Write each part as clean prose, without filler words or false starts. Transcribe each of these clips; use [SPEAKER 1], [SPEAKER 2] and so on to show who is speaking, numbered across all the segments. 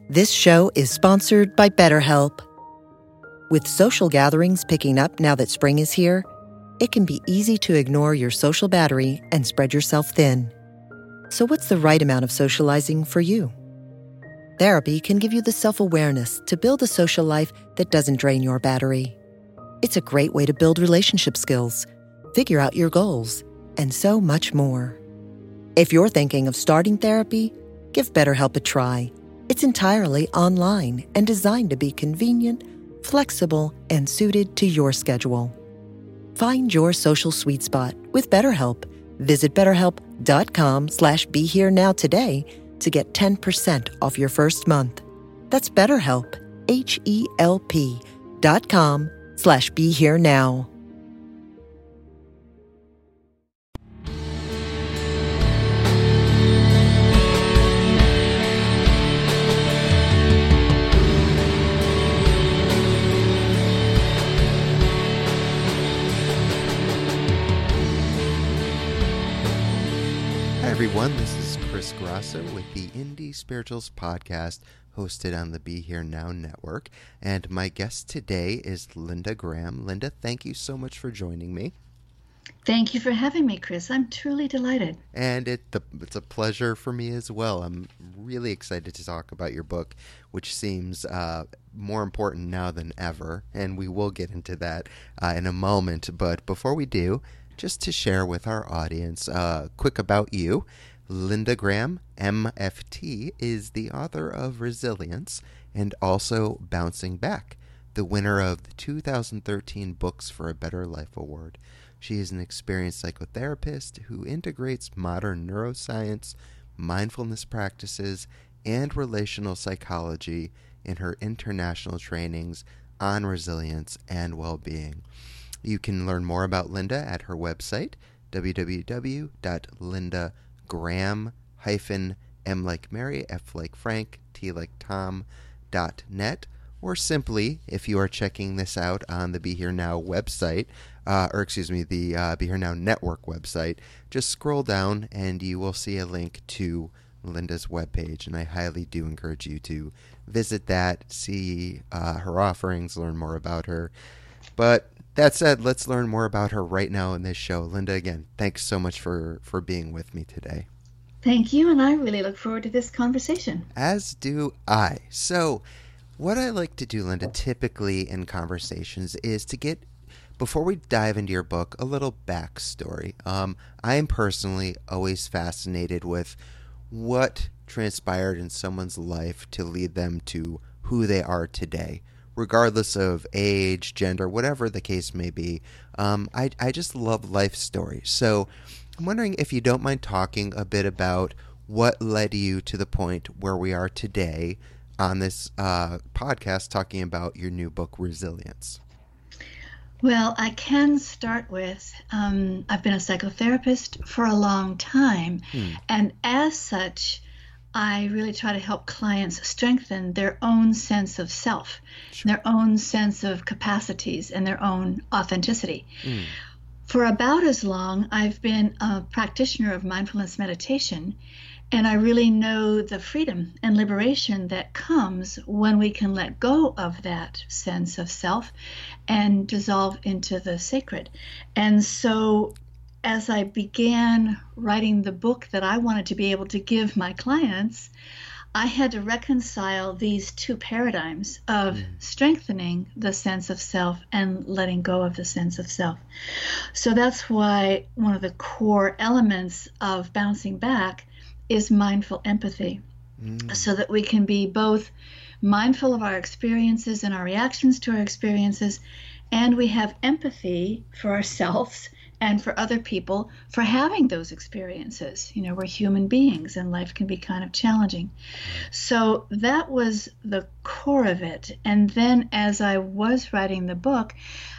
[SPEAKER 1] This show is sponsored by BetterHelp. With social gatherings picking up now that spring is here, it can be easy to ignore your social battery and spread yourself thin. So what's the right amount of socializing for you? Therapy can give you the self-awareness to build a social life that doesn't drain your battery. It's a great way to build relationship skills, figure out your goals, and so much more. If you're thinking of starting therapy, give BetterHelp a try. It's entirely online and designed to be convenient, flexible, and suited to your schedule. Find your social sweet spot with BetterHelp. Visit BetterHelp.com/BeHereNow today to get 10% off your first month. That's BetterHelp, HELP.com/BeHereNow.
[SPEAKER 2] Hi everyone, this is Chris Grosso with the Indie Spirituals podcast hosted on the Be Here Now network, and my guest today is Linda Graham. Linda, thank you so much for joining me.
[SPEAKER 3] Thank you for having me, Chris. I'm truly delighted.
[SPEAKER 2] And it's a pleasure for me as well. I'm really excited to talk about your book, which seems more important now than ever, and we will get into that in a moment. But before we do, just to share with our audience, quick about you. Linda Graham, MFT, is the author of Resilience and also Bouncing Back, the winner of the 2013 Books for a Better Life Award. She is an experienced psychotherapist who integrates modern neuroscience, mindfulness practices, and relational psychology in her international trainings on resilience and well-being. You can learn more about Linda at her website, www.lindagraham-m like Mary, F like Frank, T like Tom.net, or simply, if you are checking this out on the Be Here Now website, the Be Here Now network website, just scroll down and you will see a link to Linda's webpage, and I highly do encourage you to visit that, see her offerings, learn more about her. But that said, let's learn more about her right now in this show. Linda, again, thanks so much for being with me today.
[SPEAKER 3] Thank you, and I really look forward to this conversation.
[SPEAKER 2] As do I. So, what I like to do, Linda, typically in conversations is to get, before we dive into your book, a little backstory. I am personally always fascinated with what transpired in someone's life to lead them to who they are today, regardless of age, gender, whatever the case may be. I just love life stories. So I'm wondering if you don't mind talking a bit about what led you to the point where we are today on this podcast talking about your new book, Resilience.
[SPEAKER 3] Well, I can start with, I've been a psychotherapist for a long time, and as such, I really try to help clients strengthen their own sense of self, their own sense of capacities, and their own authenticity. For about as long, I've been a practitioner of mindfulness meditation, and I really know the freedom and liberation that comes when we can let go of that sense of self and dissolve into the sacred. And so as I began writing the book that I wanted to be able to give my clients, I had to reconcile these two paradigms of strengthening the sense of self and letting go of the sense of self. So that's why one of the core elements of Bouncing Back is mindful empathy, so that we can be both mindful of our experiences and our reactions to our experiences, and we have empathy for ourselves and for other people for having those experiences. You know, we're human beings and life can be kind of challenging. So that was the core of it. And then as I was writing the book,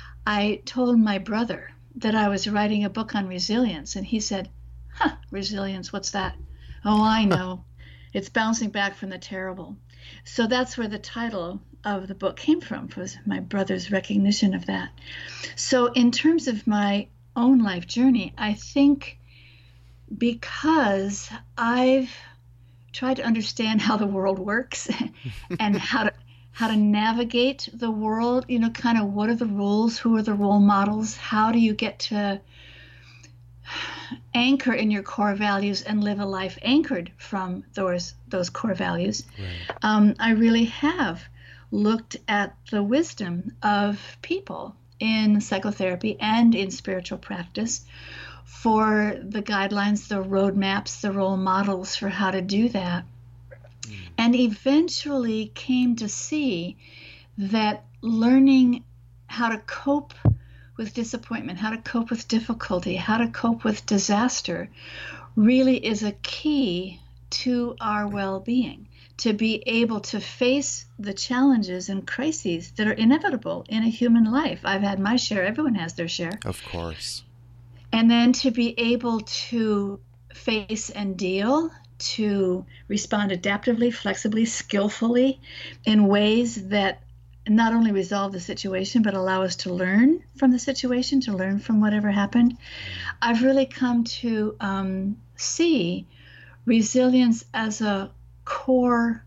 [SPEAKER 3] I told my brother that I was writing a book on resilience, and he said, resilience, what's that? Oh, I know. It's bouncing back from the terrible. So that's where the title of the book came from, was my brother's recognition of that. So in terms of my own life journey, I think because I've try to understand how the world works and how to navigate the world, kind of what are the rules, who are the role models, how do you get to anchor in your core values and live a life anchored from those core values. Right. I really have looked at the wisdom of people in psychotherapy and in spiritual practice for the guidelines, the roadmaps, the role models for how to do that. And eventually came to see that learning how to cope with disappointment, how to cope with difficulty, how to cope with disaster really is a key to our well-being, to be able to face the challenges and crises that are inevitable in a human life. I've had my share, everyone has their share.
[SPEAKER 2] Of course.
[SPEAKER 3] And then to be able to face and deal, to respond adaptively, flexibly, skillfully in ways that not only resolve the situation, but allow us to learn from the situation, to learn from whatever happened. I've really come to see resilience as a core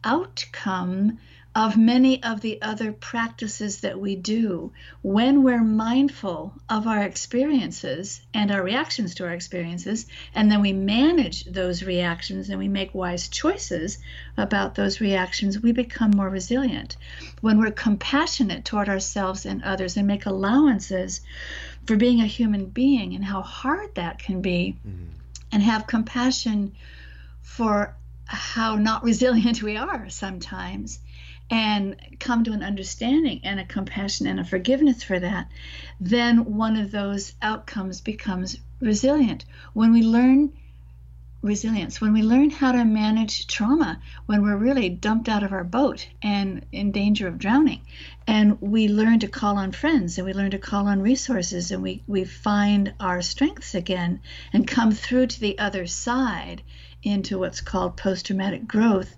[SPEAKER 3] outcome of many of the other practices that we do when we're mindful of our experiences and our reactions to our experiences, and then we manage those reactions and we make wise choices about those reactions, we become more resilient. When we're compassionate toward ourselves and others and make allowances for being a human being and how hard that can be, and have compassion for how not resilient we are sometimes, and come to an understanding and a compassion and a forgiveness for that, then one of those outcomes becomes resilient. When we learn resilience, when we learn how to manage trauma, when we're really dumped out of our boat and in danger of drowning, and we learn to call on friends and we learn to call on resources, and we find our strengths again and come through to the other side into what's called post-traumatic growth,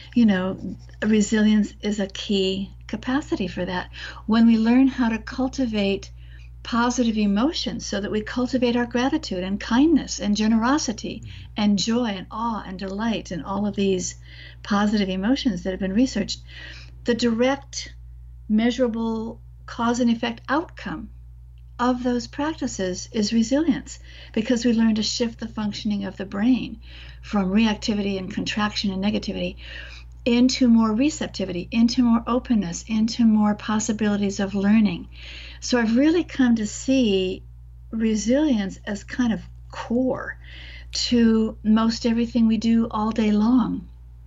[SPEAKER 3] resilience is a key capacity for that. When we learn how to cultivate positive emotions so that we cultivate our gratitude and kindness and generosity and joy and awe and delight and all of these positive emotions that have been researched, the direct, measurable cause and effect outcome of those practices is resilience, because we learn to shift the functioning of the brain from reactivity and contraction and negativity into more receptivity, into more openness, into more possibilities of learning. So I've really come to see resilience as kind of core to most everything we do all day long.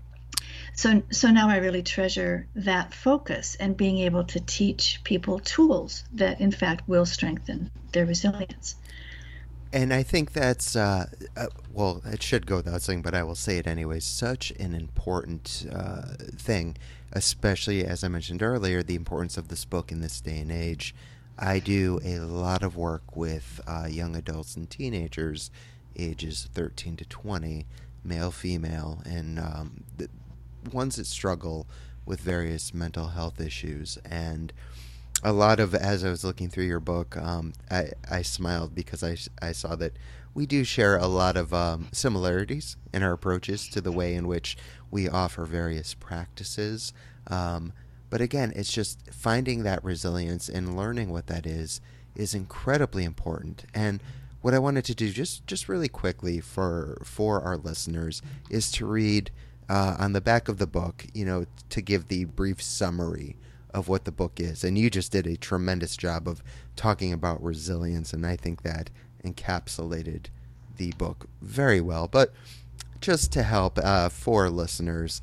[SPEAKER 3] So now I really treasure that focus and being able to teach people tools that in fact will strengthen their resilience.
[SPEAKER 2] And I think that's, well, it should go without saying, but I will say it anyways, such an important thing, especially, as I mentioned earlier, the importance of this book in this day and age. I do a lot of work with young adults and teenagers, ages 13 to 20, male, female, and the ones that struggle with various mental health issues. And a lot of, as I was looking through your book, I smiled because I saw that we do share a lot of similarities in our approaches to the way in which we offer various practices. But again, it's just finding that resilience and learning what that is incredibly important. And what I wanted to do just really quickly for our listeners is to read on the back of the book, to give the brief summary of what the book is. And you just did a tremendous job of talking about resilience, and I think that encapsulated the book very well. But just to help for listeners,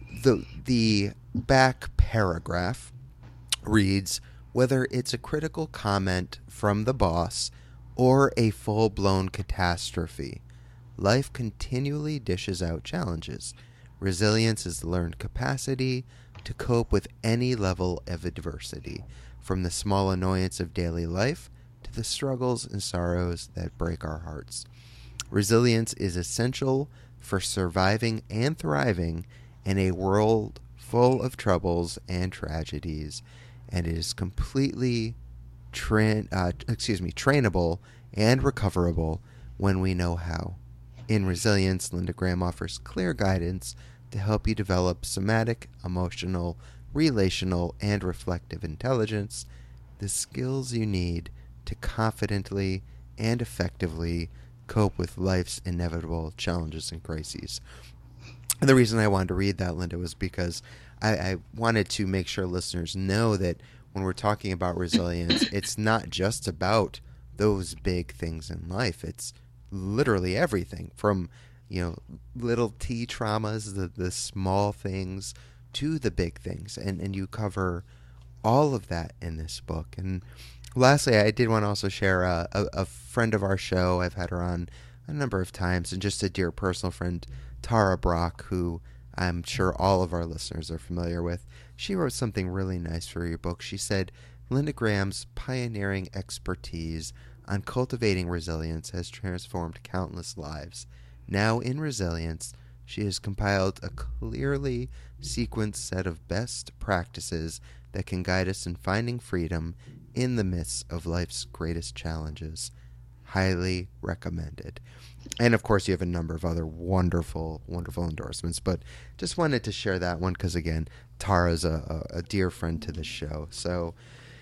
[SPEAKER 2] the back paragraph reads, whether it's a critical comment from the boss or a full-blown catastrophe, life continually dishes out challenges. Resilience is the learned capacity to cope with any level of adversity, from the small annoyance of daily life to the struggles and sorrows that break our hearts. Resilience is essential for surviving and thriving in a world full of troubles and tragedies, and it is completely trainable and recoverable when we know how. In Resilience, Linda Graham offers clear guidance to help you develop somatic, emotional, relational, and reflective intelligence, the skills you need to confidently and effectively cope with life's inevitable challenges and crises. And the reason I wanted to read that, Linda, was because I wanted to make sure listeners know that when we're talking about resilience, it's not just about those big things in life. It's literally everything from, little T traumas, the small things, to the big things. And you cover all of that in this book. And lastly, I did want to also share a friend of our show. I've had her on a number of times, and just a dear personal friend, Tara Brock, who I'm sure all of our listeners are familiar with. She wrote something really nice for your book. She said, Linda Graham's pioneering expertise on cultivating resilience has transformed countless lives. Now in Resilience, she has compiled a clearly sequenced set of best practices that can guide us in finding freedom in the midst of life's greatest challenges. Highly recommended. And of course, you have a number of other wonderful, wonderful endorsements, but just wanted to share that one because, again, Tara's a dear friend to the show. So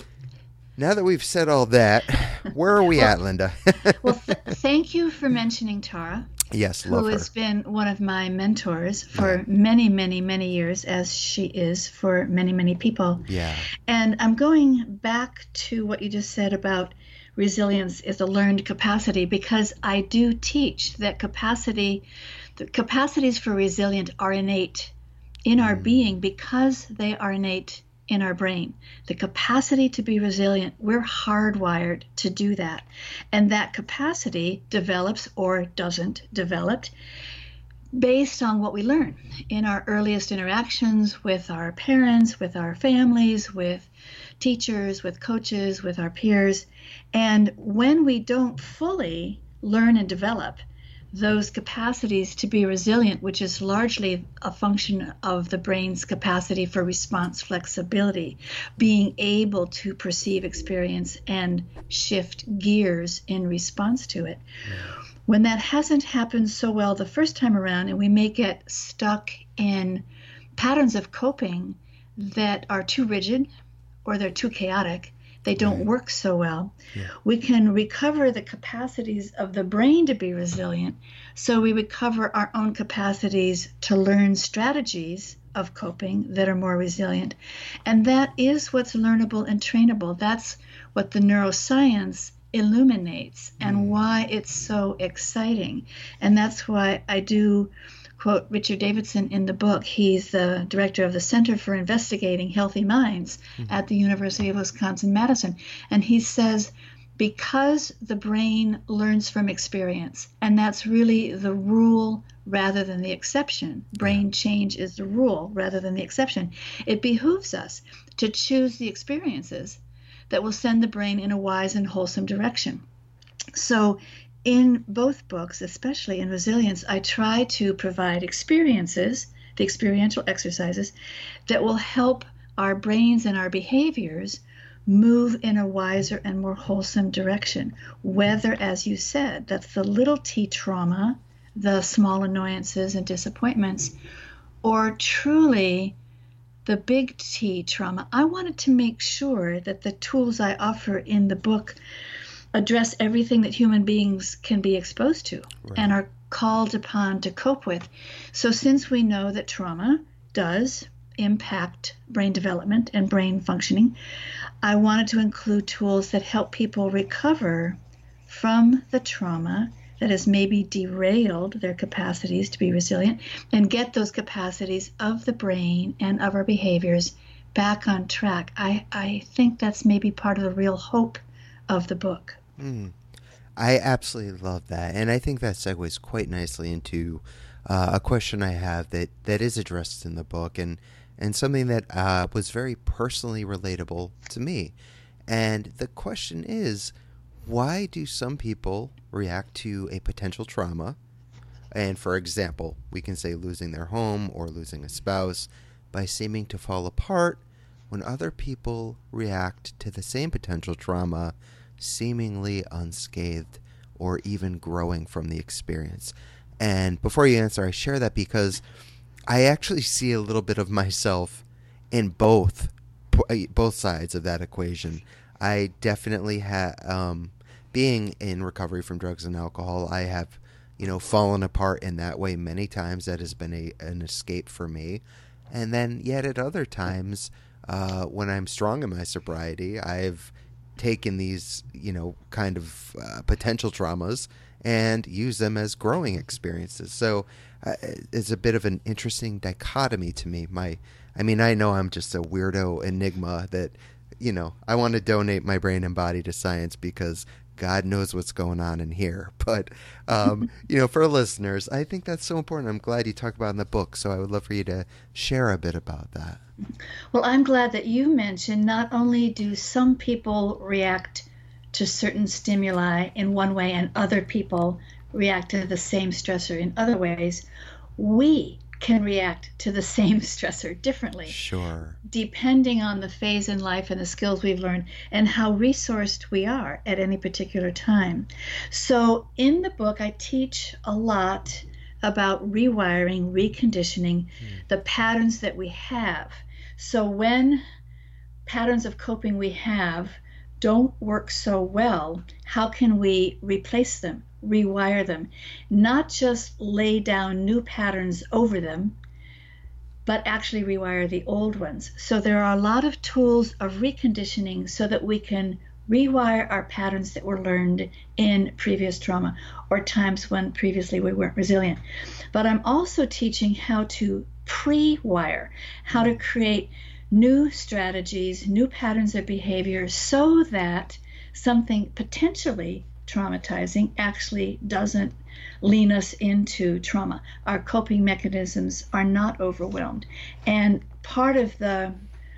[SPEAKER 2] now that we've said all that, where are we at, Linda?
[SPEAKER 3] Thank you for mentioning Tara.
[SPEAKER 2] Yes, love her.
[SPEAKER 3] Who has been one of my mentors for many, many, many years, as she is for many, many people.
[SPEAKER 2] Yeah.
[SPEAKER 3] And I'm going back to what you just said about resilience is a learned capacity, because I do teach that the capacities for resilient are innate in our being because they are innate in our brain. The capacity to be resilient, we're hardwired to do that. And that capacity develops or doesn't develop based on what we learn in our earliest interactions with our parents, with our families, with teachers, with coaches, with our peers. And when we don't fully learn and develop those capacities to be resilient, which is largely a function of the brain's capacity for response flexibility, being able to perceive experience and shift gears in response to it. When that hasn't happened so well the first time around, and we may get stuck in patterns of coping that are too rigid or they're too chaotic, they don't work so well. Yeah. We can recover the capacities of the brain to be resilient, so we recover our own capacities to learn strategies of coping that are more resilient. And that is what's learnable and trainable. That's what the neuroscience illuminates and why it's so exciting. And that's why I do quote Richard Davidson in the book. He's the director of the Center for Investigating Healthy Minds at the University of Wisconsin-Madison. And he says, because the brain learns from experience, and that's really the rule rather than the exception. Brain change is the rule rather than the exception. It behooves us to choose the experiences that will send the brain in a wise and wholesome direction. So in both books, especially in Resilience, I try to provide experiences, the experiential exercises, that will help our brains and our behaviors move in a wiser and more wholesome direction. Whether, as you said, that's the little T trauma, the small annoyances and disappointments, or truly the big T trauma. I wanted to make sure that the tools I offer in the book address everything that human beings can be exposed to and are called upon to cope with. So since we know that trauma does impact brain development and brain functioning, I wanted to include tools that help people recover from the trauma that has maybe derailed their capacities to be resilient and get those capacities of the brain and of our behaviors back on track. I think that's maybe part of the real hope of the book.
[SPEAKER 2] I absolutely love that. And I think that segues quite nicely into a question I have that is addressed in the book and something that was very personally relatable to me. And the question is, why do some people react to a potential trauma? And for example, we can say losing their home or losing a spouse by seeming to fall apart, when other people react to the same potential trauma seemingly unscathed or even growing from the experience. And before you answer, I share that because I actually see a little bit of myself in both sides of that equation. I definitely have, being in recovery from drugs and alcohol, I have, fallen apart in that way many times. That has been an escape for me. And then yet at other times, when I'm strong in my sobriety, I've taken these, kind of potential traumas and use them as growing experiences. So it's a bit of an interesting dichotomy to me. I know I'm just a weirdo enigma that, I want to donate my brain and body to science because God knows what's going on in here. But, for listeners, I think that's so important. I'm glad you talk about it in the book. So I would love for you to share a bit about that.
[SPEAKER 3] Well, I'm glad that you mentioned not only do some people react to certain stimuli in one way and other people react to the same stressor in other ways, we can react to the same stressor differently.
[SPEAKER 2] Sure.
[SPEAKER 3] Depending on the phase in life and the skills we've learned and how resourced we are at any particular time. So in the book, I teach a lot about rewiring, reconditioning the patterns that we have. So when patterns of coping we have don't work so well, how can we replace them, rewire them, not just lay down new patterns over them, but actually rewire the old ones. So there are a lot of tools of reconditioning so that we can rewire our patterns that were learned in previous trauma or times when previously we weren't resilient. But I'm also teaching how to pre-wire, how to create new strategies, new patterns of behavior so that something potentially traumatizing actually doesn't lean us into trauma. Our coping mechanisms are not overwhelmed. And part of the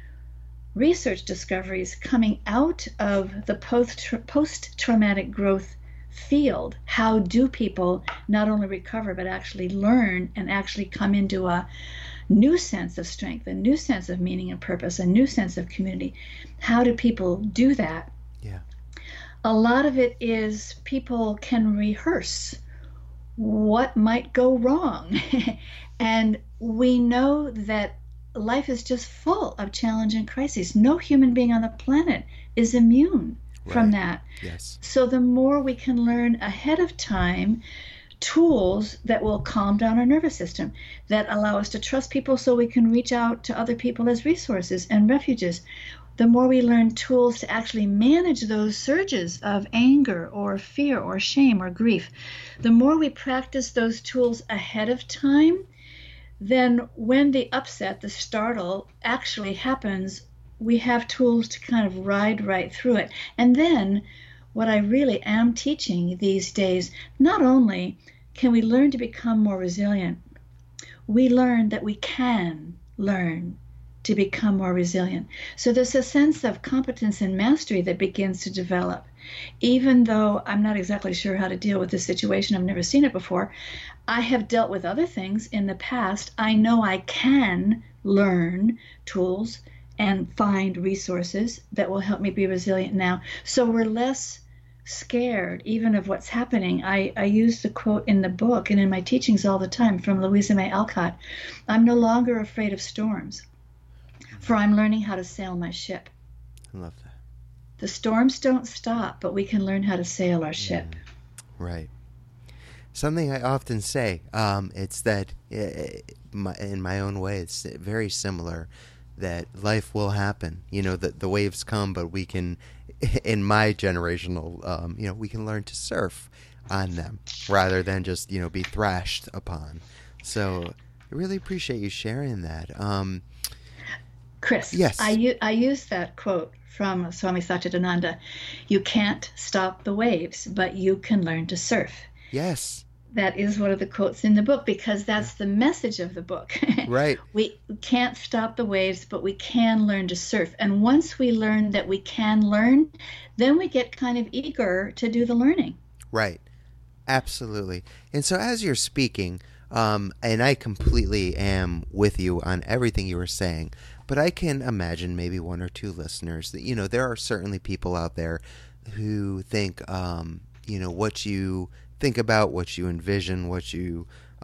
[SPEAKER 3] research discoveries coming out of the post-traumatic growth field, how do people not only recover but actually learn and actually come into a new sense of strength, a new sense of meaning and purpose, a new sense of community. How do people do that?
[SPEAKER 2] Yeah.
[SPEAKER 3] A lot of it is people can rehearse what might go wrong. And we know that life is just full of challenge and crises. No human being on the planet is immune from that.
[SPEAKER 2] Yes.
[SPEAKER 3] So the more we can learn ahead of time tools that will calm down our nervous system, that allow us to trust people so we can reach out to other people as resources and refuges. The more we learn tools to actually manage those surges of anger or fear or shame or grief, the more we practice those tools ahead of time, then when the upset, the startle actually happens, we have tools to kind of ride right through it. And then what I really am teaching these days, not only can we learn to become more resilient, we learn that we can learn to become more resilient. So there's a sense of competence and mastery that begins to develop. Even though I'm not exactly sure how to deal with this situation, I've never seen it before, I have dealt with other things in the past. I know I can learn tools and find resources that will help me be resilient now. So we're less scared even of what's happening. I use the quote in the book and in my teachings all the time from Louisa May Alcott. I'm no longer afraid of storms, for I'm learning how to sail my ship.
[SPEAKER 2] I love that.
[SPEAKER 3] The storms don't stop, but we can learn how to sail our ship.
[SPEAKER 2] Right. Something I often say, it's that in my own way, it's very similar, that life will happen. That the waves come, but we can, in my generational, we can learn to surf on them rather than just, be thrashed upon. So I really appreciate you sharing that.
[SPEAKER 3] Chris,
[SPEAKER 2] yes.
[SPEAKER 3] I use that quote from Swami Satchidananda. You can't stop the waves, but you can learn to surf.
[SPEAKER 2] Yes.
[SPEAKER 3] That is one of the quotes in the book, because that's the message of the book.
[SPEAKER 2] Right.
[SPEAKER 3] We can't stop the waves, but we can learn to surf. And once we learn that we can learn, then we get kind of eager to do the learning.
[SPEAKER 2] Right. Absolutely. And so as you're speaking, and I completely am with you on everything you were saying, but I can imagine maybe one or two listeners that, there are certainly people out there who think, what you think about, what you envision, what you,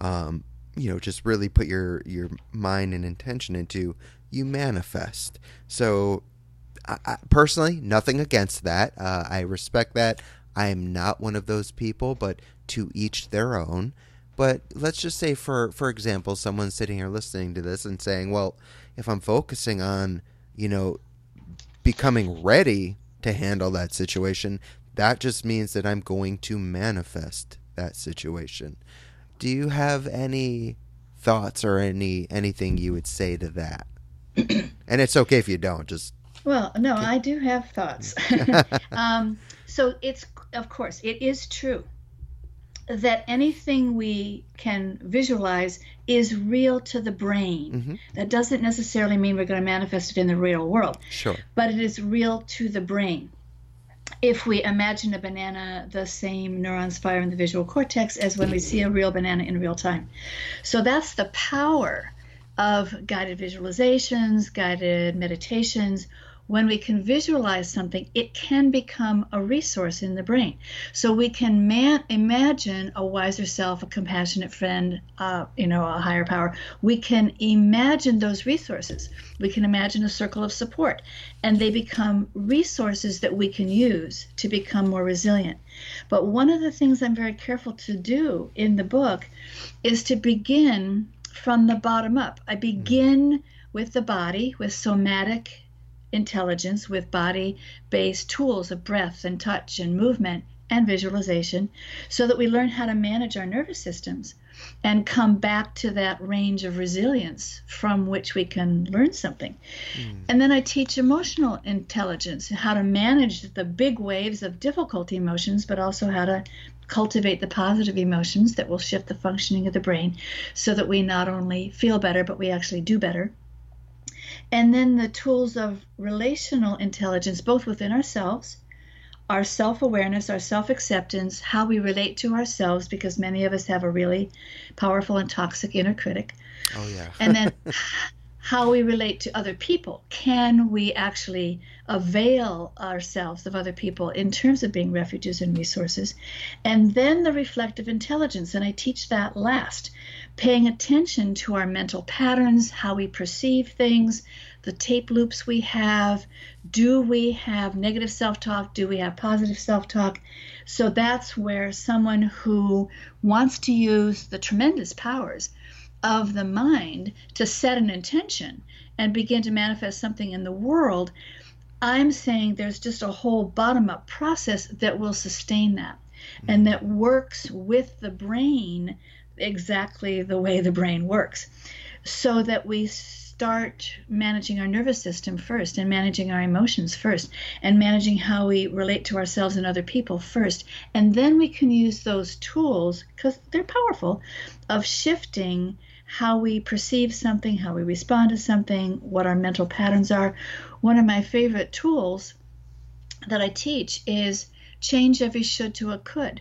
[SPEAKER 2] just really put your mind and intention into, you manifest. So I, personally, nothing against that. I respect that. I am not one of those people, but to each their own. But let's just say, for example, someone's sitting here listening to this and saying, well, if I'm focusing on, becoming ready to handle that situation, that just means that I'm going to manifest that situation. Do you have any thoughts or anything you would say to that? And it's okay if you don't.
[SPEAKER 3] Well, no, I do have thoughts. So of course, it is true that anything we can visualize is real to the brain. Mm-hmm. That doesn't necessarily mean we're going to manifest it in the real world.
[SPEAKER 2] Sure.
[SPEAKER 3] But it is real to the brain. If we imagine a banana, the same neurons fire in the visual cortex as when we see a real banana in real time. So that's the power of guided visualizations, guided meditations. When we can visualize something, it can become a resource in the brain. So we can imagine a wiser self, a compassionate friend, a higher power. We can imagine those resources. We can imagine a circle of support, and they become resources that we can use to become more resilient. But one of the things I'm very careful to do in the book is to begin from the bottom up. I begin with the body, with somatic intelligence, with body-based tools of breath and touch and movement and visualization, so that we learn how to manage our nervous systems and come back to that range of resilience from which we can learn something. And then I teach emotional intelligence, how to manage the big waves of difficult emotions, but also how to cultivate the positive emotions that will shift the functioning of the brain so that we not only feel better, but we actually do better. And then the tools of relational intelligence, both within ourselves, our self-awareness, our self-acceptance, how we relate to ourselves, because many of us have a really powerful and toxic inner critic.
[SPEAKER 2] Oh, yeah.
[SPEAKER 3] And then how we relate to other people. Can we actually avail ourselves of other people in terms of being refuges and resources? And then the reflective intelligence, and I teach that last, paying attention to our mental patterns, how we perceive things, the tape loops we have. Do we have negative self-talk? Do we have positive self-talk? So that's where someone who wants to use the tremendous powers of the mind to set an intention and begin to manifest something in the world, I'm saying there's just a whole bottom-up process that will sustain that and that works with the brain exactly the way the brain works, so that we start managing our nervous system first, and managing our emotions first, and managing how we relate to ourselves and other people first. And then we can use those tools, because they're powerful, of shifting how we perceive something, how we respond to something, what our mental patterns are. One of my favorite tools that I teach is change every should to a could.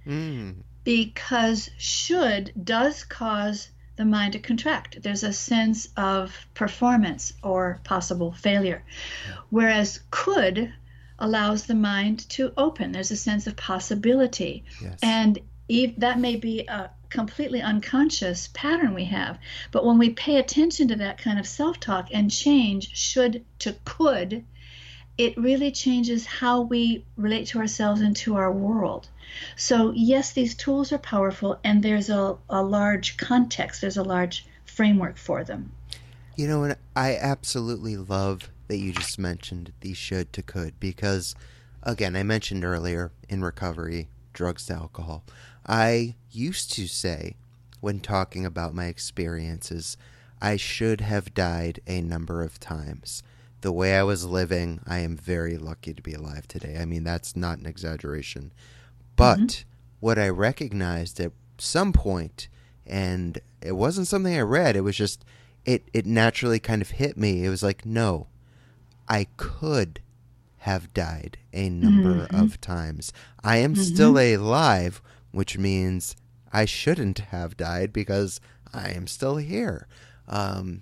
[SPEAKER 3] Because should does cause the mind to contract. There's a sense of performance or possible failure. Whereas could allows the mind to open. There's a sense of possibility.
[SPEAKER 2] Yes.
[SPEAKER 3] And that may be a completely unconscious pattern we have. But when we pay attention to that kind of self-talk and change should to could, it really changes how we relate to ourselves and to our world. So yes, these tools are powerful, and there's a large context, there's a large framework for them.
[SPEAKER 2] And I absolutely love that you just mentioned the should to could, because, again, I mentioned earlier in recovery, drugs to alcohol, I used to say, when talking about my experiences, I should have died a number of times. The way I was living, I am very lucky to be alive today. I mean, that's not an exaggeration. But what I recognized at some point, and it wasn't something I read, it was just, it naturally kind of hit me. It was like, no, I could have died a number of times. I am still alive, which means I shouldn't have died because I am still here. And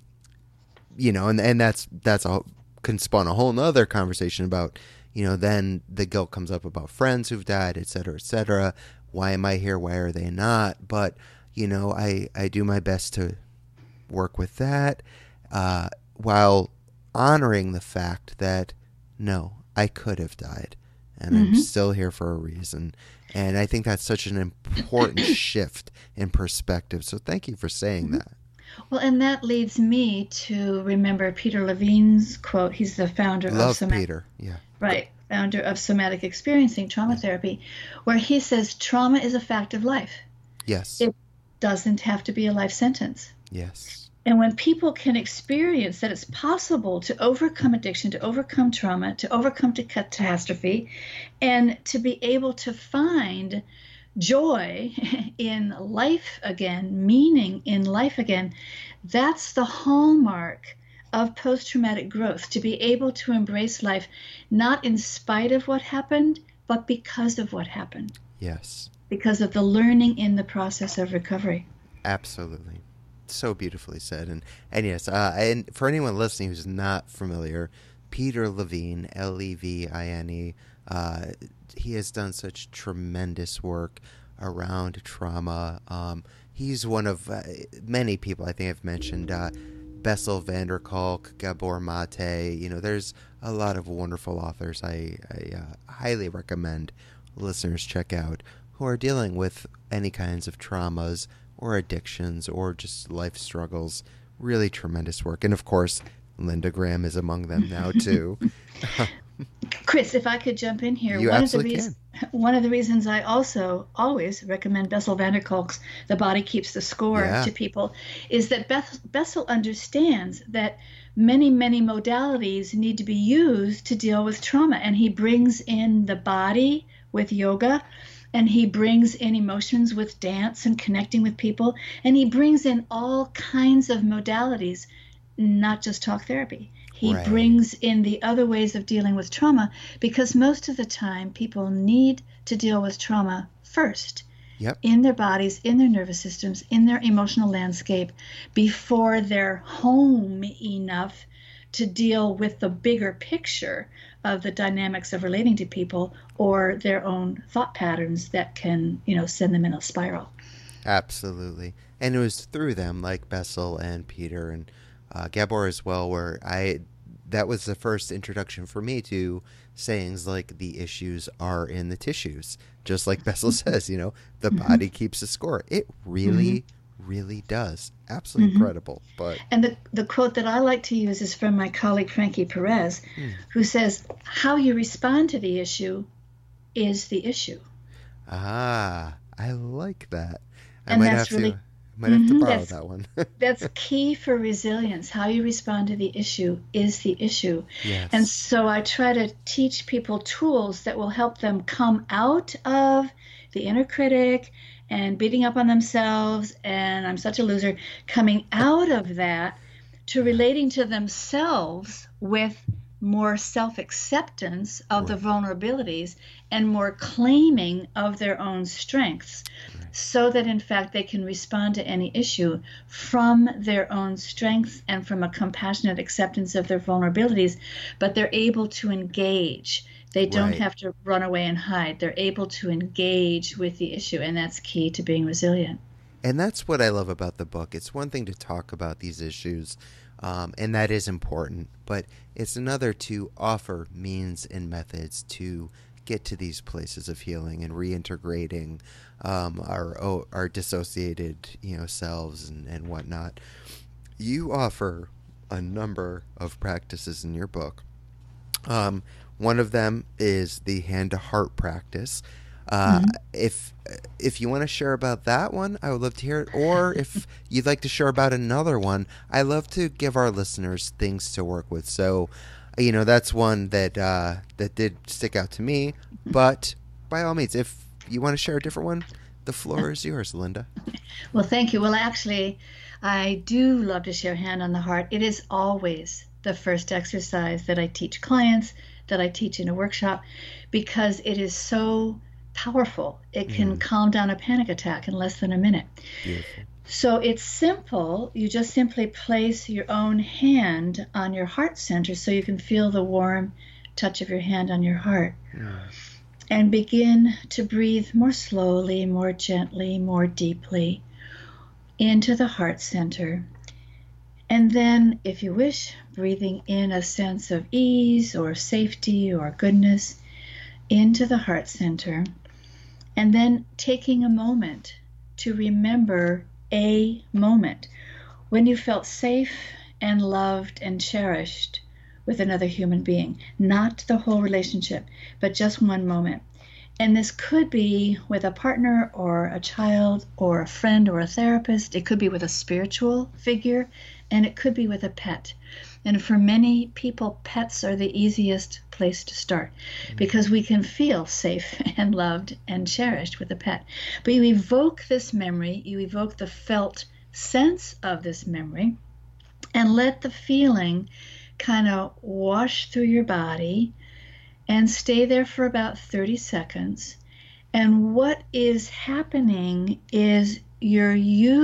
[SPEAKER 2] that's all can spawn a whole nother conversation about, then the guilt comes up about friends who've died, et cetera, why am I here? Why are they not? But, I do my best to work with that while honoring the fact that, no, I could have died. And I'm still here for a reason. And I think that's such an important shift in perspective. So thank you for saying that.
[SPEAKER 3] Well, and that leads me to remember Peter Levine's quote. He's the founder of
[SPEAKER 2] Peter, yeah.
[SPEAKER 3] Right, founder of Somatic Experiencing Trauma Therapy, where he says trauma is a fact of life.
[SPEAKER 2] Yes.
[SPEAKER 3] It doesn't have to be a life sentence.
[SPEAKER 2] Yes.
[SPEAKER 3] And when people can experience that it's possible to overcome addiction, to overcome trauma, to overcome catastrophe, and to be able to find joy in life again, meaning in life again, that's the hallmark of post-traumatic growth, to be able to embrace life, not in spite of what happened, but because of what happened.
[SPEAKER 2] Yes.
[SPEAKER 3] Because of the learning in the process of recovery.
[SPEAKER 2] Absolutely. So beautifully said. And yes, and for anyone listening who's not familiar, Peter Levine, Levine, he has done such tremendous work around trauma. He's one of many people I think I've mentioned, Bessel van der Kolk, Gabor Mate. There's a lot of wonderful authors I highly recommend listeners check out who are dealing with any kinds of traumas or addictions or just life struggles. Really tremendous work. And of course, Linda Graham is among them now too.
[SPEAKER 3] Chris, if I could jump in here.
[SPEAKER 2] You absolutely can.
[SPEAKER 3] One of the reasons I also always recommend Bessel van der Kolk's The Body Keeps the Score to people is that Bessel understands that many, many modalities need to be used to deal with trauma. And he brings in the body with yoga, and he brings in emotions with dance and connecting with people, and he brings in all kinds of modalities, not just talk therapy. He brings in the other ways of dealing with trauma, because most of the time people need to deal with trauma first in their bodies, in their nervous systems, in their emotional landscape, before they're home enough to deal with the bigger picture of the dynamics of relating to people or their own thought patterns that can, send them in a spiral.
[SPEAKER 2] Absolutely. And it was through them, like Bessel and Peter and Gabor as well, where that was the first introduction for me to sayings like the issues are in the tissues. Just like Bessel says, the body keeps the score. It really, really does. Absolutely incredible.
[SPEAKER 3] And the quote that I like to use is from my colleague Frankie Perez, who says, how you respond to the issue is the issue.
[SPEAKER 2] Ah, I like that.
[SPEAKER 3] I might have to
[SPEAKER 2] borrow that one.
[SPEAKER 3] That's key for resilience. How you respond to the issue is the issue.
[SPEAKER 2] Yes.
[SPEAKER 3] And so I try to teach people tools that will help them come out of the inner critic and beating up on themselves and I'm such a loser, coming out of that to relating to themselves with more self-acceptance of the vulnerabilities and more claiming of their own strengths, so that in fact they can respond to any issue from their own strengths and from a compassionate acceptance of their vulnerabilities, but they're able to engage. They don't have to run away and hide. They're able to engage with the issue, and that's key to being resilient.
[SPEAKER 2] And that's what I love about the book. It's one thing to talk about these issues, and that is important, but it's another to offer means and methods to get to these places of healing and reintegrating our dissociated selves and whatnot. You offer a number of practices in your book. One of them is the hand-to-heart practice. If you want to share about that one, I would love to hear it. Or if you'd like to share about another one, I love to give our listeners things to work with. So, that's one that did stick out to me. But by all means, if you want to share a different one, the floor is yours, Linda.
[SPEAKER 3] Well, thank you. Well, actually, I do love to share Hand on the Heart. It is always the first exercise that I teach clients, that I teach in a workshop, because it is so powerful. It can calm down a panic attack in less than a minute.
[SPEAKER 2] Beautiful.
[SPEAKER 3] So it's simple. You just simply place your own hand on your heart center so you can feel the warm touch of your hand on your heart. and begin to breathe more slowly, more gently, more deeply into the heart center. And then, if you wish, breathing in a sense of ease or safety or goodness into the heart center. And then taking a moment to remember a moment when you felt safe and loved and cherished with another human being, not the whole relationship, but just one moment. And this could be with a partner or a child or a friend or a therapist. It could be with a spiritual figure, and it could be with a pet. And for many people, pets are the easiest place to start because we can feel safe and loved and cherished with a pet. But you evoke this memory, you evoke the felt sense of this memory, and let the feeling kind of wash through your body and stay there for about 30 seconds. And what is happening is you're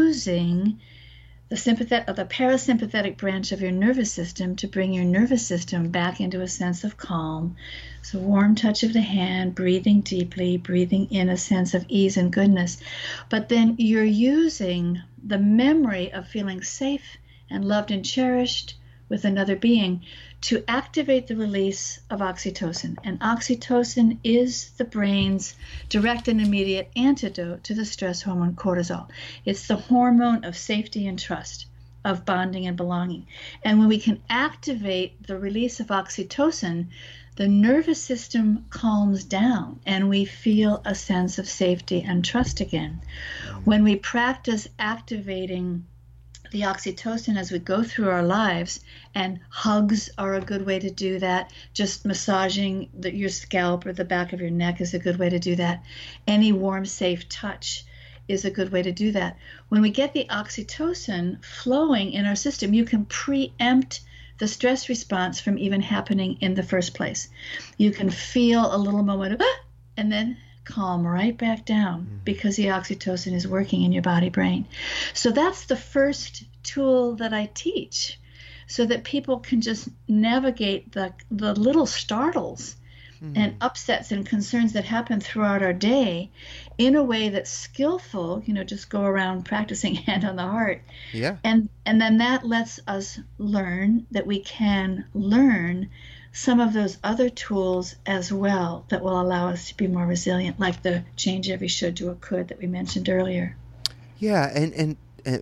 [SPEAKER 3] using the parasympathetic branch of your nervous system to bring your nervous system back into a sense of calm. So warm touch of the hand, breathing deeply, breathing in a sense of ease and goodness. But then you're using the memory of feeling safe and loved and cherished with another being to activate the release of oxytocin. And oxytocin is the brain's direct and immediate antidote to the stress hormone cortisol. It's the hormone of safety and trust, of bonding and belonging. And when we can activate the release of oxytocin, the nervous system calms down and we feel a sense of safety and trust again. When we practice activating the oxytocin as we go through our lives, and hugs are a good way to do that. Just massaging your scalp or the back of your neck is a good way to do that. Any warm, safe touch is a good way to do that. When we get the oxytocin flowing in our system, you can preempt the stress response from even happening in the first place. You can feel a little moment of, and then calm right back down because the oxytocin is working in your body brain. So that's the first tool that I teach so that people can just navigate the little startles and upsets and concerns that happen throughout our day in a way that's skillful, just go around practicing hand on the heart.
[SPEAKER 2] Yeah.
[SPEAKER 3] And then that lets us learn that we can learn some of those other tools as well that will allow us to be more resilient, like the change every should to a could that we mentioned earlier.
[SPEAKER 2] Yeah, and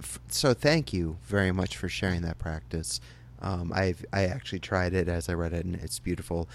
[SPEAKER 2] so thank you very much for sharing that practice. I actually tried it as I read it, and it's beautiful.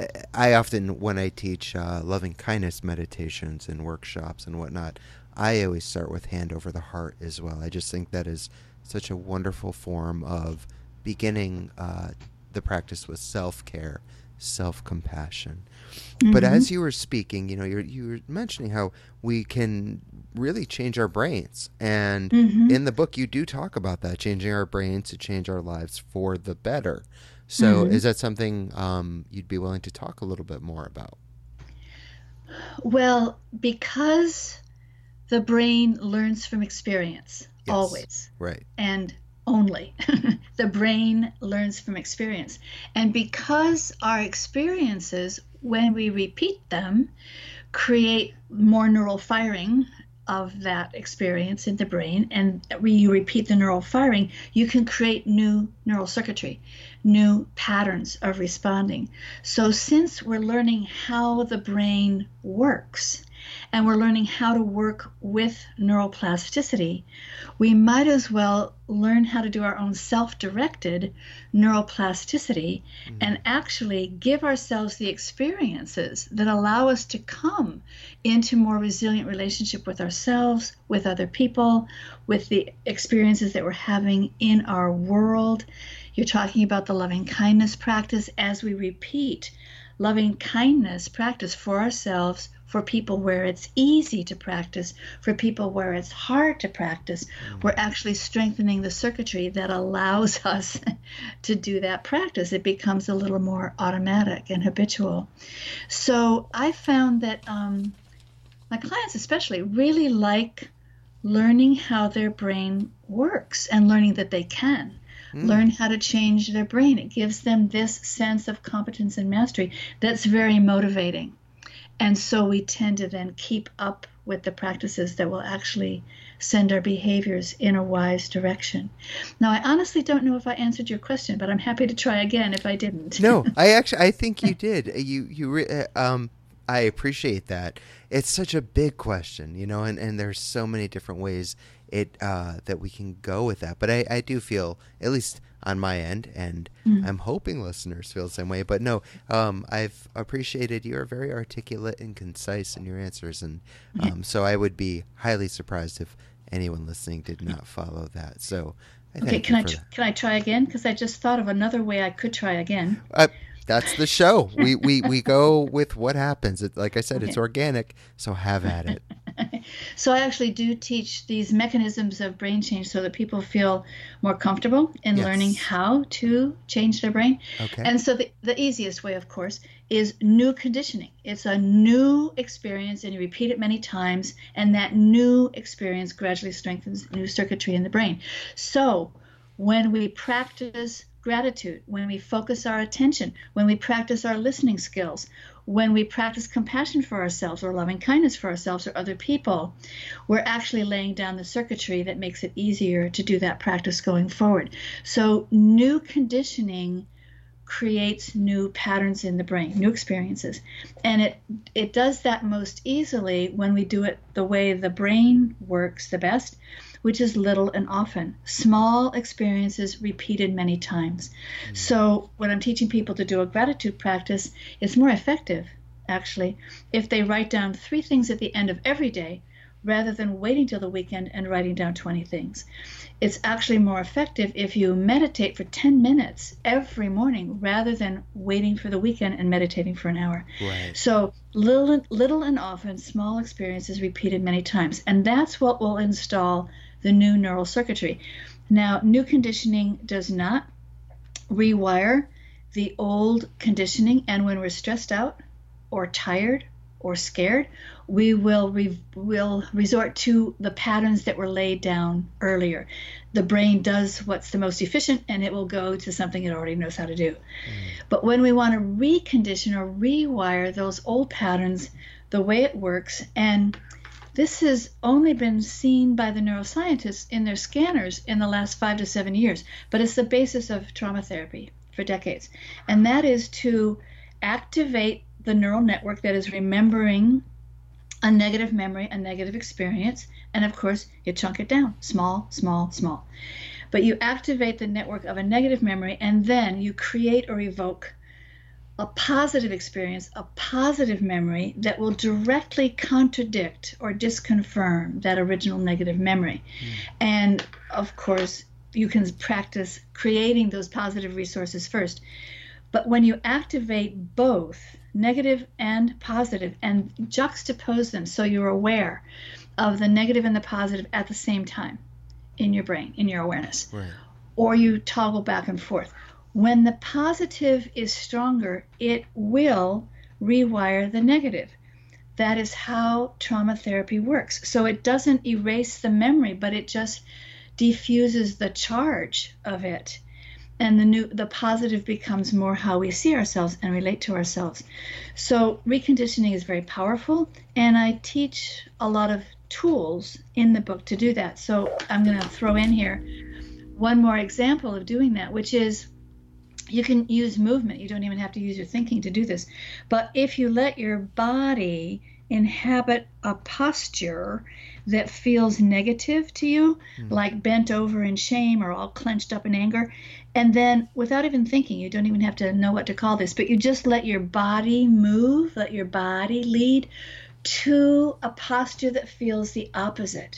[SPEAKER 2] I often, when I teach loving kindness meditations and workshops and whatnot, I always start with hand over the heart as well. I just think that is such a wonderful form of beginning the practice with self-care, self-compassion. But as you were speaking, you were mentioning how we can really change our brains. And in the book, you do talk about that, changing our brains to change our lives for the better. So is that something you'd be willing to talk a little bit more about?
[SPEAKER 3] Well, because the brain learns from experience,
[SPEAKER 2] Yes.
[SPEAKER 3] always.
[SPEAKER 2] Right.
[SPEAKER 3] And only. The brain learns from experience. And because our experiences, when we repeat them, create more neural firing of that experience in the brain, and when you repeat the neural firing, you can create new neural circuitry, new patterns of responding. So since we're learning how the brain works, and we're learning how to work with neuroplasticity, we might as well learn how to do our own self-directed neuroplasticity and actually give ourselves the experiences that allow us to come into more resilient relationship with ourselves, with other people, with the experiences that we're having in our world. You're talking about the loving kindness practice. As we repeat loving kindness practice for ourselves, for people where it's easy to practice, for people where it's hard to practice, we're actually strengthening the circuitry that allows us to do that practice. It becomes a little more automatic and habitual. So I found that my clients especially really like learning how their brain works and learning that they can learn how to change their brain. It gives them this sense of competence and mastery that's very motivating. And so we tend to then keep up with the practices that will actually send our behaviors in a wise direction. Now, I honestly don't know if I answered your question, but I'm happy to try again if I didn't.
[SPEAKER 2] No, I think you did. I appreciate that. It's such a big question, and there's so many different ways that we can go with that. But I do feel, at least on my end, and I'm hoping listeners feel the same way. But no, I've appreciated you're very articulate and concise in your answers, and so I would be highly surprised if anyone listening did not follow that. So
[SPEAKER 3] can I try again? Because I just thought of another way I could try again.
[SPEAKER 2] That's the show. We go with what happens. Like I said, It's organic, so have at it.
[SPEAKER 3] So I actually do teach these mechanisms of brain change so that people feel more comfortable in learning how to change their brain.
[SPEAKER 2] Okay.
[SPEAKER 3] And so the easiest way, of course, is new conditioning. It's a new experience, and you repeat it many times, and that new experience gradually strengthens new circuitry in the brain. So when we practice gratitude, when we focus our attention, when we practice our listening skills, when we practice compassion for ourselves or loving kindness for ourselves or other people, we're actually laying down the circuitry that makes it easier to do that practice going forward. So new conditioning creates new patterns in the brain, new experiences. And it does that most easily when we do it the way the brain works the best, which is little and often. Small experiences repeated many times. So when I'm teaching people to do a gratitude practice, it's more effective, actually, if they write down 3 things at the end of every day rather than waiting till the weekend and writing down 20 things. It's actually more effective if you meditate for 10 minutes every morning rather than waiting for the weekend and meditating for an hour.
[SPEAKER 2] Right.
[SPEAKER 3] So little and often, small experiences repeated many times. And that's what will install the new neural circuitry. Now, new conditioning does not rewire the old conditioning, and when we're stressed out or tired or scared, we will resort to the patterns that were laid down earlier. The brain does what's the most efficient, and it will go to something it already knows how to do. But when we want to recondition or rewire those old patterns, the way it works, and this has only been seen by the neuroscientists in their scanners in the last 5 to 7 years, but it's the basis of trauma therapy for decades. And that is to activate the neural network that is remembering a negative memory, a negative experience, and of course, you chunk it down, small, small, small. But you activate the network of a negative memory, and then you create or evoke a positive experience, a positive memory that will directly contradict or disconfirm that original negative memory. And of course, you can practice creating those positive resources first. But when you activate both negative and positive and juxtapose them so you're aware of the negative and the positive at the same time in your brain, in your awareness,
[SPEAKER 2] right,
[SPEAKER 3] or you toggle back and forth, when the positive is stronger, it will rewire the negative. That is how trauma therapy works. So it doesn't erase the memory, but it just diffuses the charge of it. And the positive becomes more how we see ourselves and relate to ourselves. So reconditioning is very powerful, and I teach a lot of tools in the book to do that. So I'm going to throw in here one more example of doing that, which is you can use movement. You don't even have to use your thinking to do this. But if you let your body inhabit a posture that feels negative to you, like bent over in shame or all clenched up in anger, and then without even thinking, you don't even have to know what to call this, but you just let your body move, let your body lead to a posture that feels the opposite.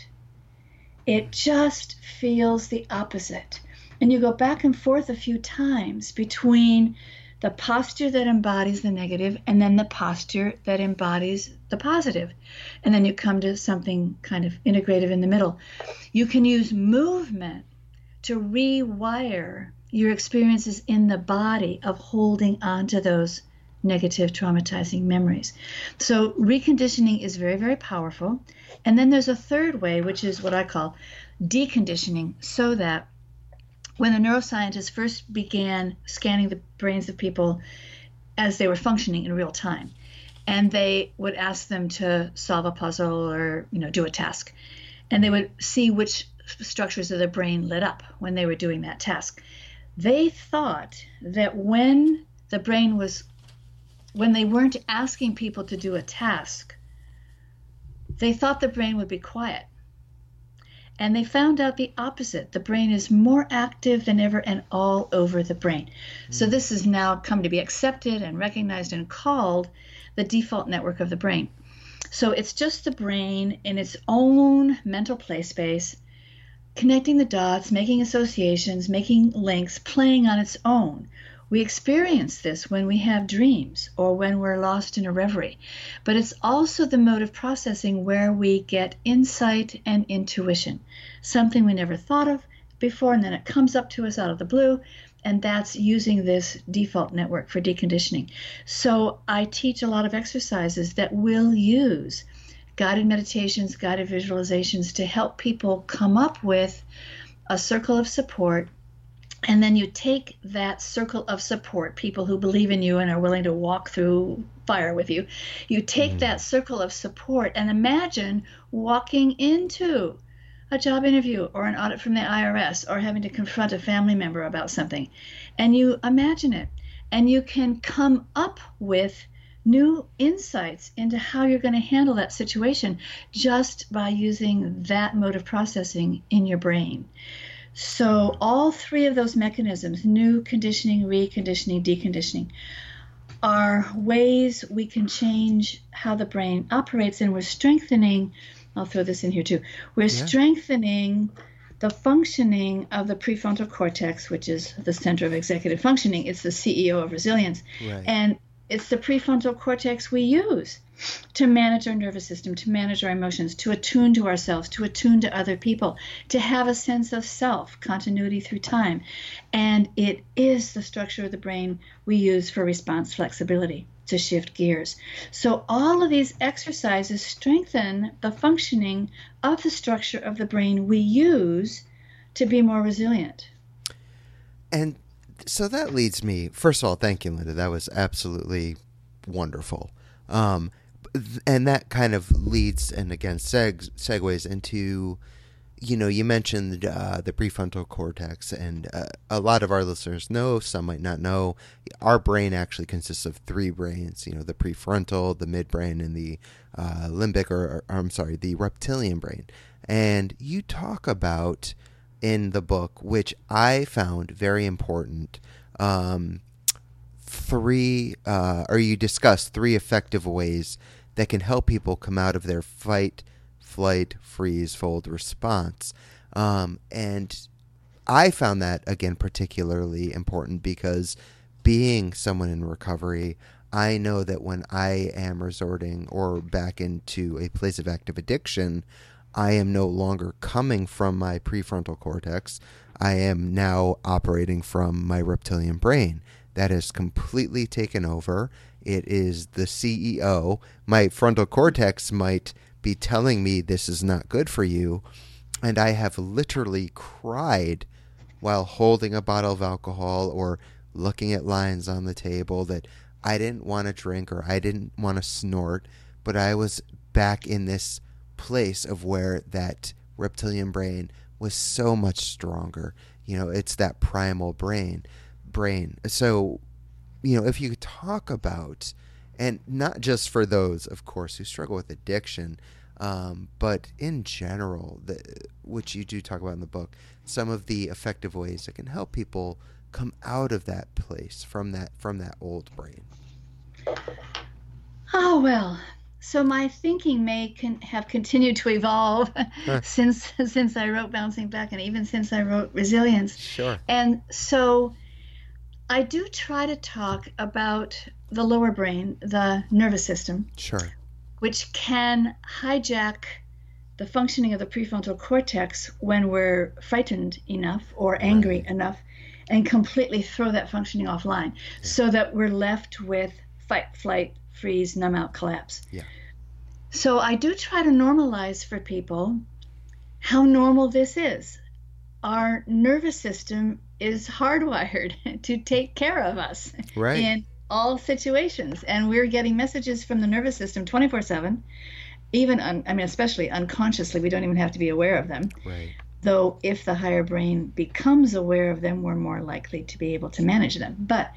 [SPEAKER 3] It just feels the opposite. And you go back and forth a few times between the posture that embodies the negative and then the posture that embodies the positive. And then you come to something kind of integrative in the middle. You can use movement to rewire your experiences in the body of holding on to those negative traumatizing memories. So reconditioning is very, very powerful. And then there's a third way, which is what I call deconditioning, so that when the neuroscientists first began scanning the brains of people as they were functioning in real time, and they would ask them to solve a puzzle or, do a task. And they would see which structures of the brain lit up when they were doing that task. They thought that when they weren't asking people to do a task, they thought the brain would be quiet. And they found out the opposite. The brain is more active than ever and all over the brain. So this has now come to be accepted and recognized and called the default network of the brain. So it's just the brain in its own mental play space, connecting the dots, making associations, making links, playing on its own. We experience this when we have dreams or when we're lost in a reverie. But it's also the mode of processing where we get insight and intuition, something we never thought of before, and then it comes up to us out of the blue, and that's using this default network for deconditioning. So I teach a lot of exercises that will use guided meditations, guided visualizations to help people come up with a circle of support. And then you take that circle of support, people who believe in you and are willing to walk through fire with you. You take that circle of support and imagine walking into a job interview or an audit from the IRS or having to confront a family member about something. And you imagine it. And you can come up with new insights into how you're going to handle that situation just by using that mode of processing in your brain. So all three of those mechanisms, new conditioning, reconditioning, deconditioning, are ways we can change how the brain operates, and we're strengthening, I'll throw this in here too, we're strengthening the functioning of the prefrontal cortex, which is the center of executive functioning. It's the CEO of resilience.
[SPEAKER 2] Right.
[SPEAKER 3] And it's the prefrontal cortex we use to manage our nervous system, to manage our emotions, to attune to ourselves, to attune to other people, to have a sense of self, continuity through time. And it is the structure of the brain we use for response flexibility, to shift gears. So all of these exercises strengthen the functioning of the structure of the brain we use to be more resilient.
[SPEAKER 2] And so that leads me, first of all, thank you, Linda. That was absolutely wonderful. And that kind of leads and again segues into, you mentioned the prefrontal cortex, and a lot of our listeners know, some might not know, our brain actually consists of three brains, the prefrontal, the midbrain, and the limbic, the reptilian brain. And you talk about in the book, which I found very important, you discuss three effective ways that can help people come out of their fight, flight, freeze, fold response. And I found that, again, particularly important because being someone in recovery, I know that when I am resorting or back into a place of active addiction, I am no longer coming from my prefrontal cortex. I am now operating from my reptilian brain. That has completely taken over. It is the CEO. My frontal cortex might be telling me this is not good for you. And I have literally cried while holding a bottle of alcohol or looking at lines on the table that I didn't want to drink or I didn't want to snort, but I was back in this place of where that reptilian brain was so much stronger. It's that primal brain. So, if you could talk about, and not just for those, of course, who struggle with addiction, but in general, which you do talk about in the book, some of the effective ways that can help people come out of that place from that old brain.
[SPEAKER 3] Oh, well, so my thinking may have continued to evolve since I wrote Bouncing Back, and even since I wrote Resilience.
[SPEAKER 2] Sure.
[SPEAKER 3] And so I do try to talk about the lower brain, the nervous system.
[SPEAKER 2] Sure.
[SPEAKER 3] Which can hijack the functioning of the prefrontal cortex when we're frightened enough or angry enough, and completely throw that functioning offline, so that we're left with fight, flight, freeze, numb out, collapse.
[SPEAKER 2] Yeah.
[SPEAKER 3] So I do try to normalize for people how normal this is. Our nervous system is hardwired to take care of us all situations. And we're getting messages from the nervous system 24/7, even, especially unconsciously. We don't even have to be aware of them.
[SPEAKER 2] Right.
[SPEAKER 3] Though if the higher brain becomes aware of them, we're more likely to be able to manage them. But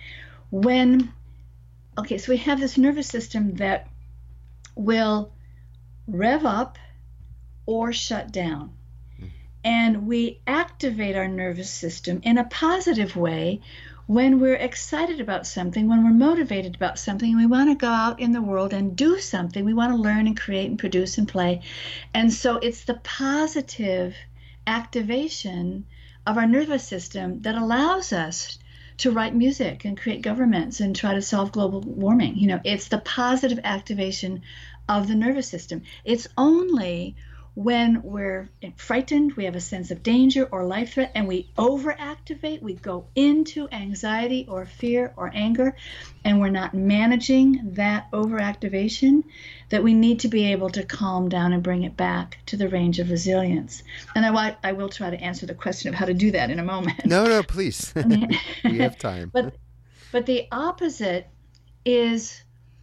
[SPEAKER 3] so we have this nervous system that will rev up or shut down. And we activate our nervous system in a positive way when we're excited about something, when we're motivated about something, and we want to go out in the world and do something. We want to learn and create and produce and play. And so it's the positive activation of our nervous system that allows us to write music and create governments and try to solve global warming. It's the positive activation of the nervous system. It's only when we're frightened, we have a sense of danger or life threat, and we overactivate, we go into anxiety or fear or anger, and we're not managing that overactivation, that we need to be able to calm down and bring it back to the range of resilience. And I will try to answer the question of how to do that in a moment.
[SPEAKER 2] No, please. We have time.
[SPEAKER 3] But the opposite is,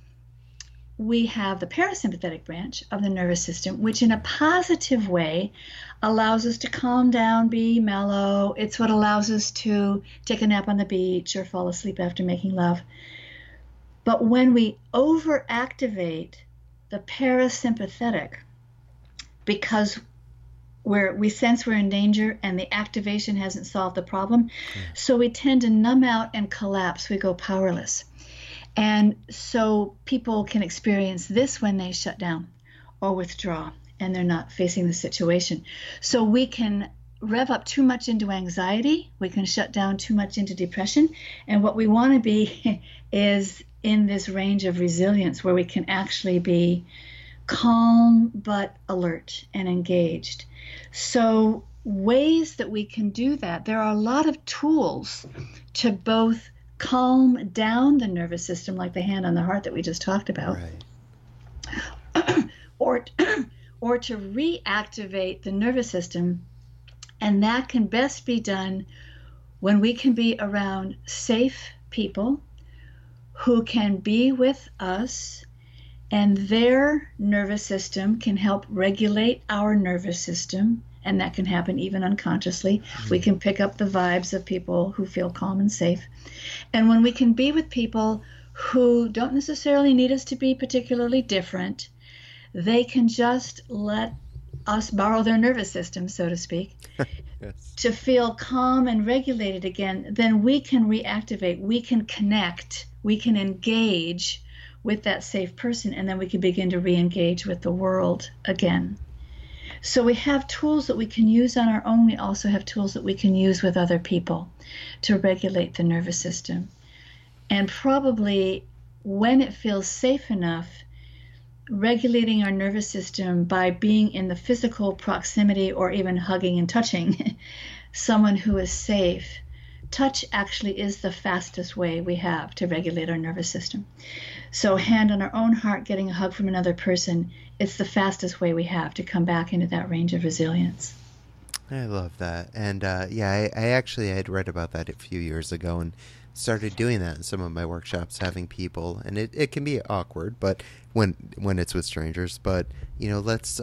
[SPEAKER 3] we have the parasympathetic branch of the nervous system, which in a positive way allows us to calm down, be mellow. It's what allows us to take a nap on the beach or fall asleep after making love. But when we overactivate the parasympathetic, because we sense we're in danger and the activation hasn't solved the problem, so we tend to numb out and collapse. We go powerless. And so people can experience this when they shut down or withdraw and they're not facing the situation. So we can rev up too much into anxiety. We can shut down too much into depression. And what we want to be is in this range of resilience where we can actually be calm but alert and engaged. So ways that we can do that, there are a lot of tools to both calm down the nervous system, like the hand on the heart that we just talked about, right. or to reactivate the nervous system. And that can best be done when we can be around safe people who can be with us, and their nervous system can help regulate our nervous system. And that can happen even unconsciously. We can pick up the vibes of people who feel calm and safe. And when we can be with people who don't necessarily need us to be particularly different, they can just let us borrow their nervous system, so to speak, yes, to feel calm and regulated again. Then we can reactivate, we can connect, we can engage with that safe person, and then we can begin to re-engage with the world again. So we have tools that we can use on our own. We also have tools that we can use with other people to regulate the nervous system. And probably when it feels safe enough, regulating our nervous system by being in the physical proximity or even hugging and touching someone who is safe. Touch actually is the fastest way we have to regulate our nervous system. So hand on our own heart, getting a hug from another person, it's the fastest way we have to come back into that range of resilience.
[SPEAKER 2] I love that. And I actually had read about that a few years ago and started doing that in some of my workshops, having people, and it can be awkward, but when it's with strangers, but let's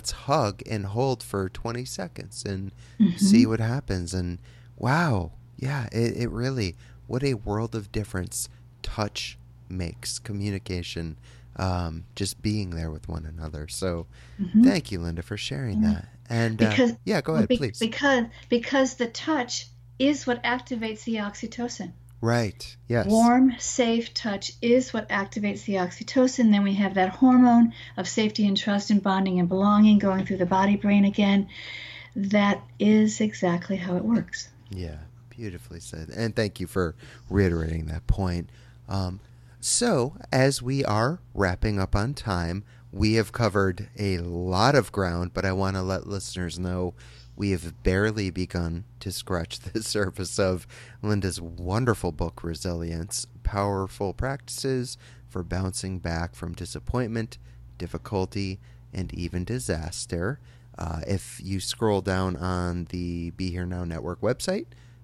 [SPEAKER 2] hug and hold for 20 seconds and see what happens. And wow, yeah, it really, what a world of difference touch makes, communication, just being there with one another. So thank you, Linda, for sharing that. And go ahead, please.
[SPEAKER 3] Because the touch is what activates the oxytocin.
[SPEAKER 2] Right. Yes.
[SPEAKER 3] Warm, safe touch is what activates the oxytocin. Then we have that hormone of safety and trust and bonding and belonging going through the body brain again. That is exactly how it works.
[SPEAKER 2] Yeah, beautifully said. And thank you for reiterating that point. So as we are wrapping up on time, we have covered a lot of ground, but I want to let listeners know we have barely begun to scratch the surface of Linda's wonderful book, Resilience, Powerful Practices for Bouncing Back from Disappointment, Difficulty, and Even Disaster. If you scroll down on the Be Here Now Network website,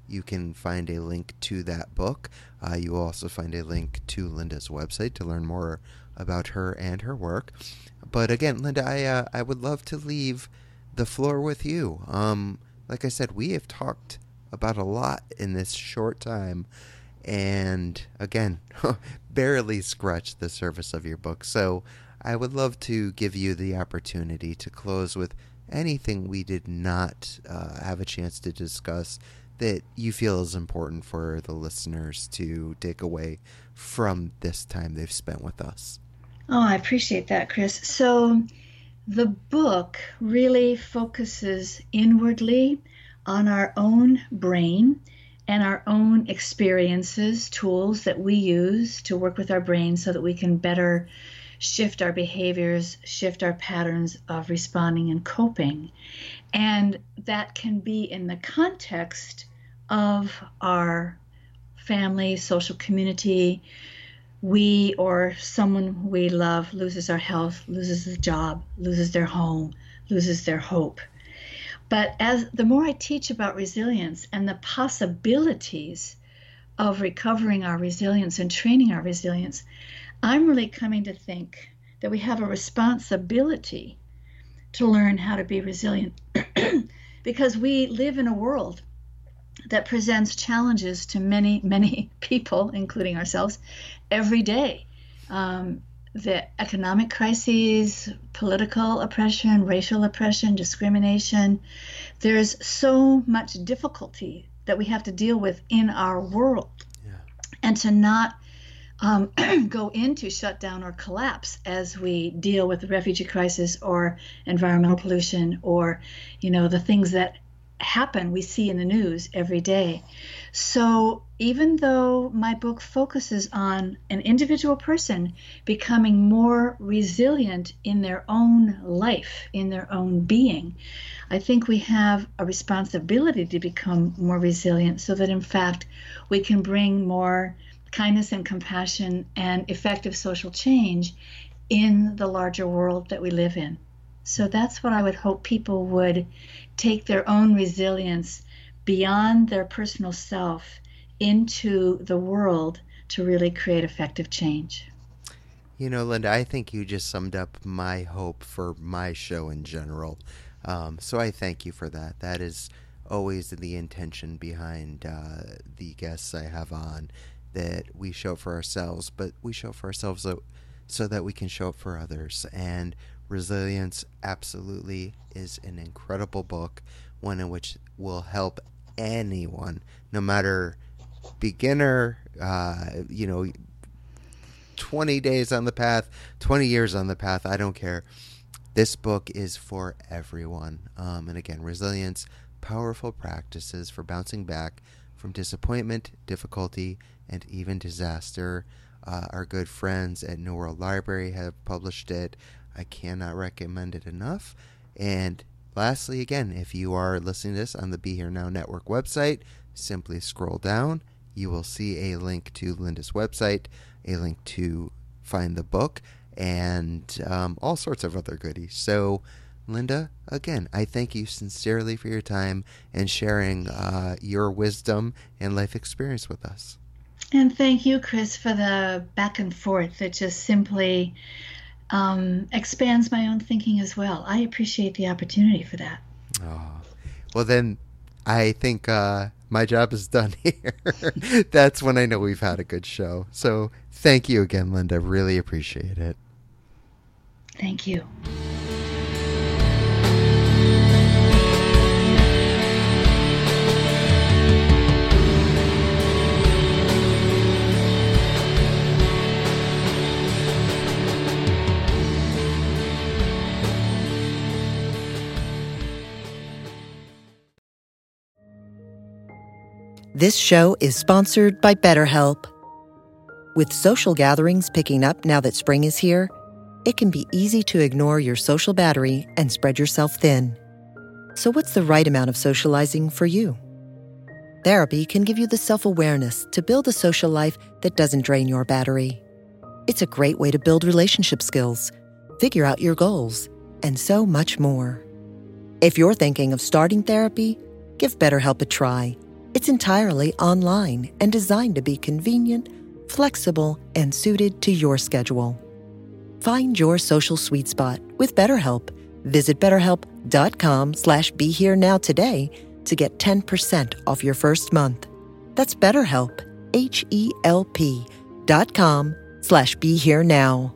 [SPEAKER 2] you can find a link to that book. You will also find a link to Linda's website to learn more about her and her work. But again, Linda, I would love to leave the floor with you. Like I said, we have talked about a lot in this short time, and again, barely scratched the surface of your book. So I would love to give you the opportunity to close with anything we did not have a chance to discuss that you feel is important for the listeners to take away from this time they've spent with us.
[SPEAKER 3] Oh, I appreciate that, Chris. So the book really focuses inwardly on our own brain and our own experiences, tools that we use to work with our brain so that we can better shift our behaviors, shift our patterns of responding and coping. And that can be in the context of our family, social community. We or someone we love loses our health, loses a job, loses their home, loses their hope. But as the more I teach about resilience and the possibilities of recovering our resilience and training our resilience, I'm really coming to think that we have a responsibility to learn how to be resilient because we live in a world that presents challenges to many, many people, including ourselves, every day. The economic crises, political oppression, racial oppression, discrimination. There's so much difficulty that we have to deal with in our world. Yeah. And to not go into shutdown or collapse as we deal with the refugee crisis or environmental pollution or, the things that happen, we see in the news every day. So even though my book focuses on an individual person becoming more resilient in their own life, in their own being, I think we have a responsibility to become more resilient so that in fact we can bring more kindness and compassion and effective social change in the larger world that we live in. So that's what I would hope people would take their own resilience beyond their personal self into the world to really create effective change.
[SPEAKER 2] Linda, I think you just summed up my hope for my show in general. So I thank you for that. That is always the intention behind the guests I have on, that we show up for ourselves, but we show up for ourselves so that we can show up for others. And Resilience absolutely is an incredible book, one in which will help anyone, no matter beginner, 20 days on the path, 20 years on the path, I don't care. This book is for everyone. And again, Resilience, Powerful Practices for Bouncing Back from Disappointment, Difficulty, and even Disaster. Our good friends at New World Library have published it. I cannot recommend it enough. And lastly, again, if you are listening to this on the Be Here Now Network website, simply scroll down. You will see a link to Linda's website, a link to find the book, and all sorts of other goodies. So, Linda, again, I thank you sincerely for your time and sharing your wisdom and life experience with us.
[SPEAKER 3] And thank you, Chris, for the back and forth that just simply expands my own thinking as well. I appreciate the opportunity for that.
[SPEAKER 2] Oh, well, then I think my job is done here. That's when I know we've had a good show. So thank you again, Linda. Really appreciate it.
[SPEAKER 3] Thank you.
[SPEAKER 1] This show is sponsored by BetterHelp. With social gatherings picking up now that spring is here, it can be easy to ignore your social battery and spread yourself thin. So what's the right amount of socializing for you? Therapy can give you the self-awareness to build a social life that doesn't drain your battery. It's a great way to build relationship skills, figure out your goals, and so much more. If you're thinking of starting therapy, give BetterHelp a try. It's entirely online and designed to be convenient, flexible, and suited to your schedule. Find your social sweet spot with BetterHelp. Visit BetterHelp.com/BeHereNow today to get 10% off your first month. That's BetterHelp, HELP.com/BeHereNow.